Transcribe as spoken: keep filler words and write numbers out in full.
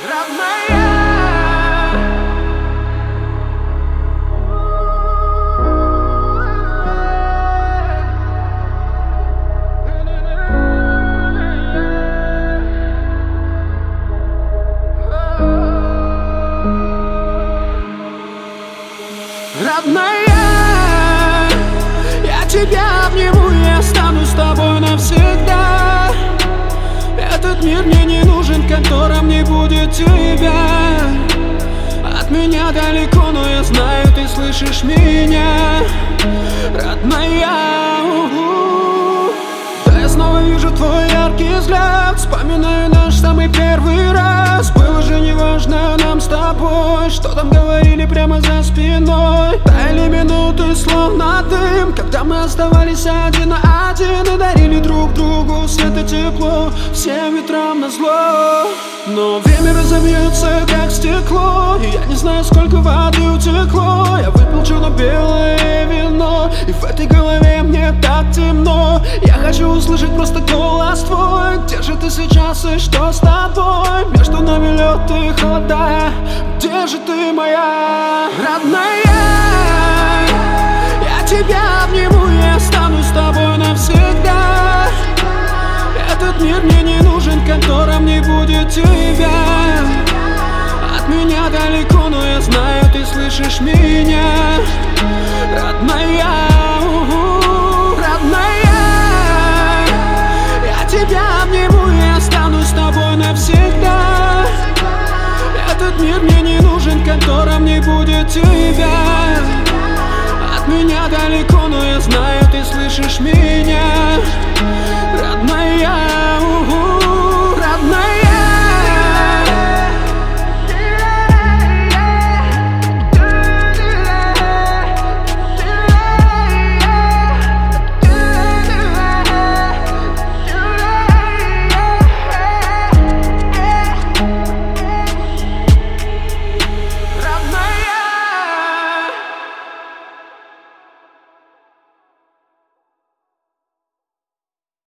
Родная, я тебя обниму, я останусь с тобой навсегда. Этот мир мне не нужен, в котором не будет тебя. От меня далеко, но я знаю, ты слышишь меня, родная. У-у-у. Да, я снова вижу твой яркий взгляд, вспоминаю наш самый первый раз. Было же неважно нам с тобой, что там говорили прямо за спиной. Таяли минуты, словно дым, когда мы оставались один на один и дарили друг другу свет и тепло, всем ветрам назло. Но время разобьется, как стекло, и я не знаю, сколько воды утекло. Я выпил черно-белое вино, и в этой голове мне так темно. Я хочу услышать просто голос твой. Где же ты сейчас и что с тобой? Между нами лед и холода. Где же ты, моя родная? Я тебя обниму, я останусь с тобой навсегда. Этот мир мне не нужен, в котором не будет тебя. От меня далеко, но я знаю, ты слышишь меня, родная.